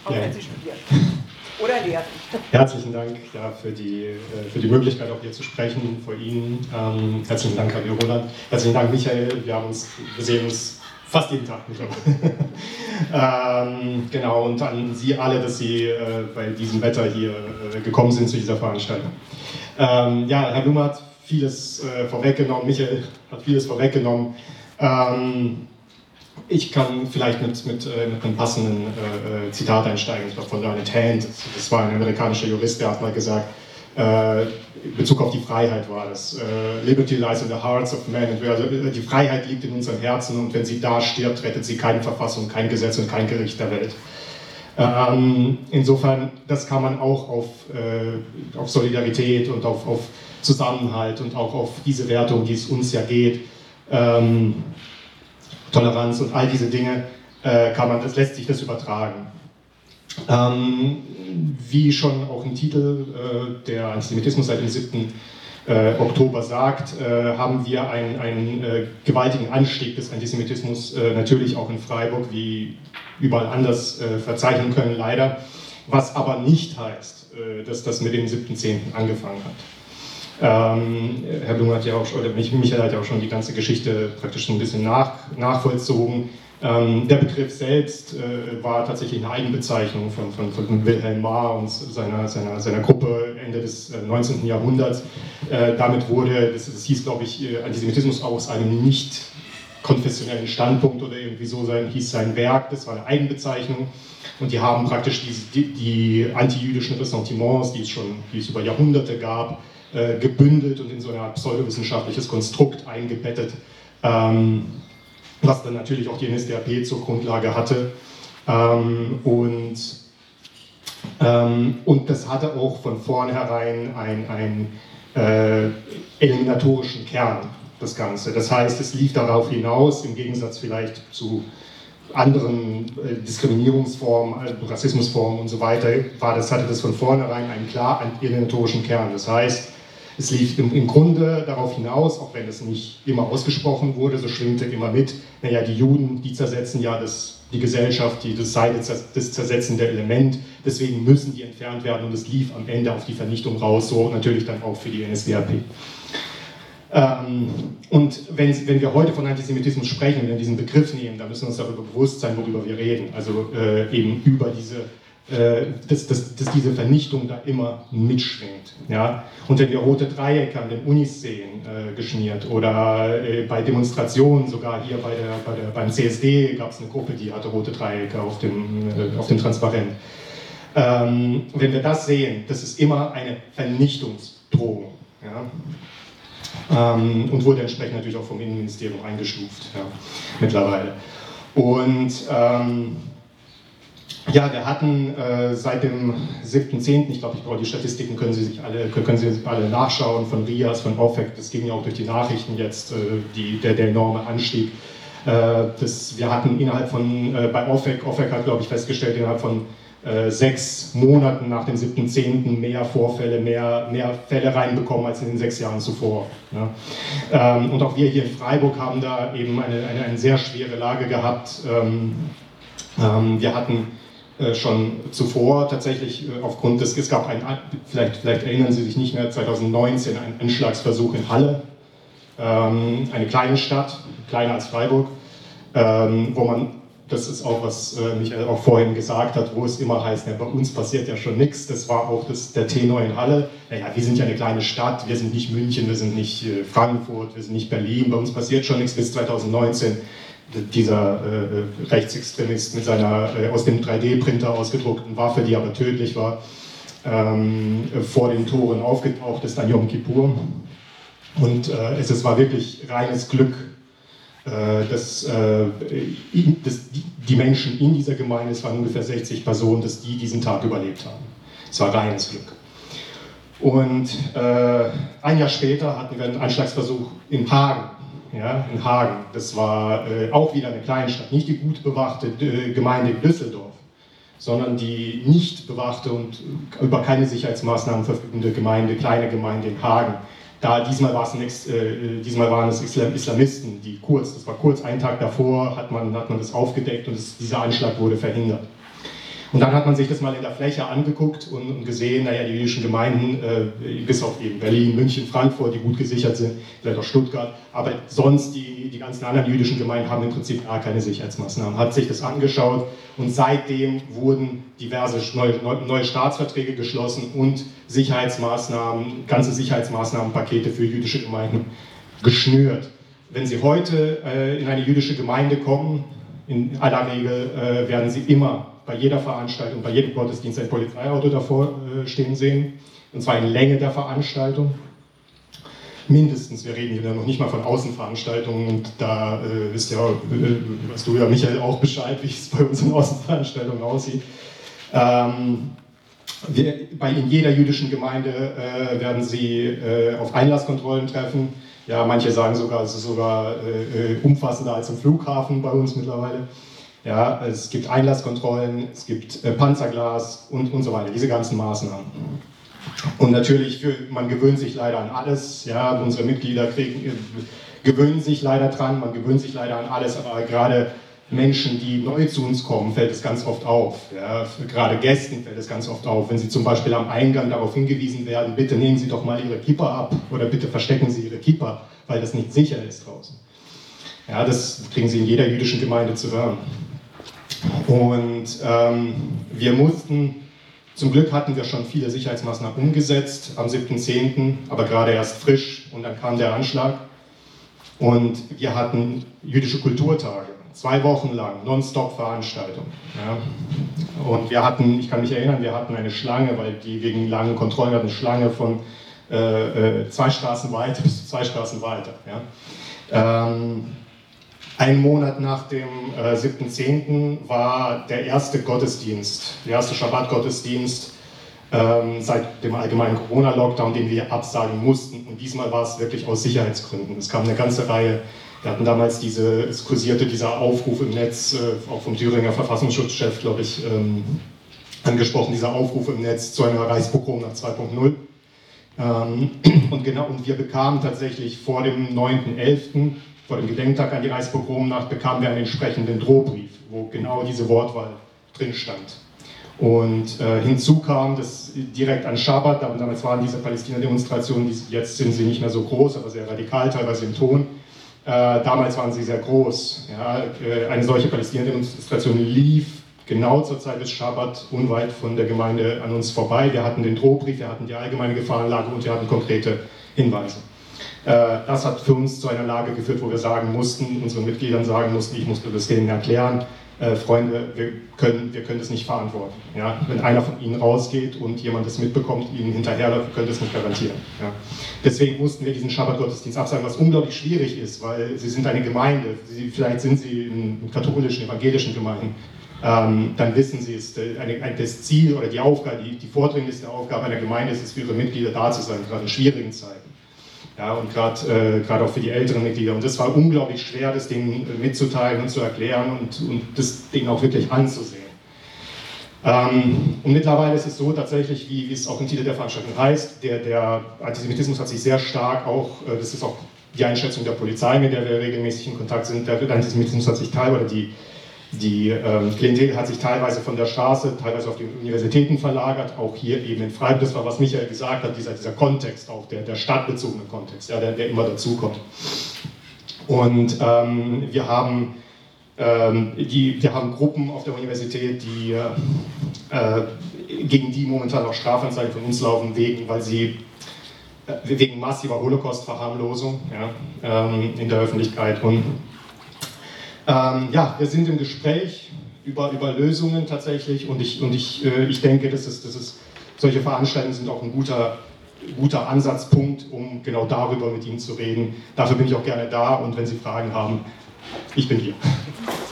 auch Ja. wenn Sie studieren oder lehren. Herzlichen Dank ja, für die Möglichkeit, auch hier zu sprechen vor Ihnen. Herzlichen Dank, Herr Roland. Herzlichen Dank, Michael. Wir sehen uns fast jeden Tag mittlerweile. Genau, und an Sie alle, dass Sie bei diesem Wetter hier gekommen sind zu dieser Veranstaltung. Ja, Herr Blume hat vieles vorweggenommen, Michael hat vieles vorweggenommen. Ich kann vielleicht mit einem passenden Zitat einsteigen, ich glaube von Leonard Hand. Das war ein amerikanischer Jurist, der hat mal gesagt, in Bezug auf die Freiheit war das, Liberty lies in the hearts of men. Also die Freiheit liegt in unseren Herzen und wenn sie da stirbt, rettet sie keine Verfassung, kein Gesetz und kein Gericht der Welt. Insofern, das kann man auch auf Solidarität und auf Zusammenhalt und auch auf diese Werte, um die es uns ja geht, Toleranz und all diese Dinge, lässt sich das übertragen. Wie schon auch im Titel der Antisemitismus seit dem 7. Oktober sagt, haben wir einen gewaltigen Anstieg des Antisemitismus natürlich auch in Freiburg wie überall anders verzeichnen können, leider, was aber nicht heißt, dass das mit dem 7.10. angefangen hat. Herr Blume hat ja auch schon, oder Michael hat ja auch schon die ganze Geschichte praktisch so ein bisschen nachvollzogen. Der Begriff selbst war tatsächlich eine Eigenbezeichnung von Wilhelm Marr und seiner Gruppe Ende des 19. Jahrhunderts. Damit wurde, das hieß glaube ich, Antisemitismus aus einem nicht konfessionellen Standpunkt oder irgendwie so hieß sein Werk, das war eine Eigenbezeichnung. Und die haben praktisch die antijüdischen Ressentiments, die es über Jahrhunderte gab, gebündelt und in so eine Art pseudowissenschaftliches Konstrukt eingebettet, was dann natürlich auch die NSDAP zur Grundlage hatte. Und das hatte auch von vornherein einen eliminatorischen Kern, das Ganze. Das heißt, es lief darauf hinaus, im Gegensatz vielleicht zu anderen Diskriminierungsformen, Rassismusformen und so weiter, hatte das von vornherein einen klar eliminatorischen Kern. Das heißt, es lief im Grunde darauf hinaus, auch wenn es nicht immer ausgesprochen wurde, so schwingte immer mit, naja, die Juden, die zersetzen ja die Gesellschaft, das sei das zersetzende Element, deswegen müssen die entfernt werden und es lief am Ende auf die Vernichtung raus, so natürlich dann auch für die NSDAP. Und wenn wir heute von Antisemitismus sprechen, wenn wir diesen Begriff nehmen, dann müssen wir uns darüber bewusst sein, worüber wir reden, also eben über dass diese Vernichtung da immer mitschwingt. Ja? Und wenn wir rote Dreiecke an den Unis sehen, geschmiert, oder bei Demonstrationen, sogar hier beim CSD gab es eine Gruppe, die hatte rote Dreiecke auf dem Transparent. Wenn wir das sehen, das ist immer eine Vernichtungsdrohung. Ja? Und wurde entsprechend natürlich auch vom Innenministerium eingestuft, ja, mittlerweile. Und ja, wir hatten seit dem 7.10., ich glaube, ich brauche die Statistiken, können Sie alle nachschauen, von RIAS, von OFEC, das ging ja auch durch die Nachrichten jetzt, der enorme Anstieg. Wir hatten innerhalb von, bei OFEC hat, glaube ich, festgestellt, innerhalb von 6 Monaten nach dem 7.10. mehr Vorfälle, mehr Fälle reinbekommen als in den 6 Jahren zuvor. Ja. Und auch wir hier in Freiburg haben da eben eine sehr schwere Lage gehabt. Wir hatten schon zuvor tatsächlich aufgrund es gab vielleicht erinnern Sie sich nicht mehr, 2019 einen Anschlagsversuch in Halle, eine kleine Stadt, kleiner als Freiburg, wo man, das ist auch was Michael auch vorhin gesagt hat, wo es immer heißt, ja, bei uns passiert ja schon nichts, das war auch der Tenor in Halle, naja, wir sind ja eine kleine Stadt, wir sind nicht München, wir sind nicht Frankfurt, wir sind nicht Berlin, bei uns passiert schon nichts bis 2019. Dieser Rechtsextremist mit seiner aus dem 3D-Printer ausgedruckten Waffe, die aber tödlich war, vor den Toren aufgetaucht ist an Yom Kippur. Und es war wirklich reines Glück, dass die Menschen in dieser Gemeinde, es waren ungefähr 60 Personen, dass die diesen Tag überlebt haben. Es war reines Glück. Und ein Jahr später hatten wir einen Anschlagsversuch in Hagen. Ja, in Hagen. Das war auch wieder eine kleine Stadt, nicht die gut bewachte Gemeinde in Düsseldorf, sondern die nicht bewachte und über keine Sicherheitsmaßnahmen verfügende kleine Gemeinde in Hagen. Diesmal waren es Islamisten, das war kurz einen Tag davor, hat man das aufgedeckt und dieser Anschlag wurde verhindert. Und dann hat man sich das mal in der Fläche angeguckt und gesehen, naja, die jüdischen Gemeinden, bis auf eben Berlin, München, Frankfurt, die gut gesichert sind, vielleicht auch Stuttgart, aber sonst die ganzen anderen jüdischen Gemeinden haben im Prinzip gar keine Sicherheitsmaßnahmen. Hat sich das angeschaut und seitdem wurden diverse neue Staatsverträge geschlossen und Sicherheitsmaßnahmen, ganze Sicherheitsmaßnahmenpakete für jüdische Gemeinden geschnürt. Wenn Sie heute in eine jüdische Gemeinde kommen, in aller Regel werden Sie immer bei jeder Veranstaltung, bei jedem Gottesdienst ein Polizeiauto davor stehen sehen, und zwar in Länge der Veranstaltung. Mindestens, wir reden hier noch nicht mal von Außenveranstaltungen, und da wisst ja, weißt du ja, Michael, auch Bescheid, wie es bei unseren Außenveranstaltungen aussieht. In jeder jüdischen Gemeinde werden Sie auf Einlasskontrollen treffen. Ja, manche sagen sogar, es ist sogar umfassender als im Flughafen bei uns mittlerweile. Ja, es gibt Einlasskontrollen, es gibt Panzerglas und so weiter, diese ganzen Maßnahmen. Und natürlich, man gewöhnt sich leider an alles. Ja, unsere Mitglieder gewöhnen sich leider dran, man gewöhnt sich leider an alles, aber gerade Menschen, die neu zu uns kommen, fällt es ganz oft auf. Ja, gerade Gästen fällt es ganz oft auf, wenn sie zum Beispiel am Eingang darauf hingewiesen werden, bitte nehmen Sie doch mal Ihre Kippa ab oder bitte verstecken Sie Ihre Kippa, weil das nicht sicher ist draußen. Ja, das kriegen Sie in jeder jüdischen Gemeinde zu hören. Und wir mussten, zum Glück hatten wir schon viele Sicherheitsmaßnahmen umgesetzt am 7.10., aber gerade erst frisch, und dann kam der Anschlag. Und wir hatten jüdische Kulturtage, 2 Wochen lang, Non-Stop-Veranstaltungen. Ja. Und wir hatten, ich kann mich erinnern, wir hatten eine Schlange, weil die wegen langen Kontrollen hatten, eine Schlange von 2 Straßen weiter bis zu 2 Straßen weiter. Ja. Einen Monat nach dem 7.10. war der erste Gottesdienst, der erste Schabbat-Gottesdienst seit dem allgemeinen Corona-Lockdown, den wir absagen mussten. Und diesmal war es wirklich aus Sicherheitsgründen. Es kam eine ganze Reihe, wir hatten damals es kursierte dieser Aufruf im Netz, auch vom Thüringer Verfassungsschutzchef, glaube ich, angesprochen, dieser Aufruf im Netz zu einem Reichspogrom nach 2.0. Und wir bekamen tatsächlich vor dem 9.11., vor dem Gedenktag an die Reichspogromnacht, bekamen wir einen entsprechenden Drohbrief, wo genau diese Wortwahl drin stand. Und hinzu kam, dass direkt an Schabbat, damals waren diese Palästina-Demonstrationen, jetzt sind sie nicht mehr so groß, aber sehr radikal, teilweise im Ton. Damals waren sie sehr groß. Ja, eine solche Palästina-Demonstration lief genau zur Zeit des Schabbat unweit von der Gemeinde an uns vorbei. Wir hatten den Drohbrief, wir hatten die allgemeine Gefahrenlage und wir hatten konkrete Hinweise. Das hat für uns zu einer Lage geführt, wo wir sagen mussten, unseren Mitgliedern sagen mussten, ich musste das denen erklären, Freunde, wir können das nicht verantworten. Ja? Wenn einer von Ihnen rausgeht und jemand das mitbekommt, Ihnen hinterherläuft, wir können das nicht garantieren. Ja? Deswegen mussten wir diesen Schabbat-Gottesdienst absagen, was unglaublich schwierig ist, weil Sie sind eine Gemeinde, vielleicht sind Sie in katholischen, evangelischen Gemeinden, dann wissen Sie, das Ziel oder die Aufgabe, die vordringlichste Aufgabe einer Gemeinde ist es, für ihre Mitglieder da zu sein, gerade in schwierigen Zeiten. Ja, und gerade auch für die älteren Mitglieder. Und das war unglaublich schwer, das denen mitzuteilen und zu erklären und das Ding auch wirklich anzusehen. Und mittlerweile ist es so tatsächlich, wie es auch im Titel der Veranstaltung heißt, der Antisemitismus hat sich sehr stark auch, das ist auch die Einschätzung der Polizei, mit der wir regelmäßig in Kontakt sind, der Antisemitismus hat sich teilweise, die Klientel hat sich teilweise von der Straße, teilweise auf die Universitäten verlagert, auch hier eben in Freiburg. Das war, was Michael gesagt hat, dieser Kontext, auch der stadtbezogene Kontext, ja, der immer dazukommt. Und wir haben Gruppen auf der Universität, gegen die momentan auch Strafanzeigen von uns laufen, wegen massiver Holocaust-Verharmlosung, ja, in der Öffentlichkeit. Und wir sind im Gespräch über Lösungen tatsächlich, und ich denke, solche Veranstaltungen sind auch ein guter Ansatzpunkt, um genau darüber mit Ihnen zu reden. Dafür bin ich auch gerne da, und wenn Sie Fragen haben, ich bin hier.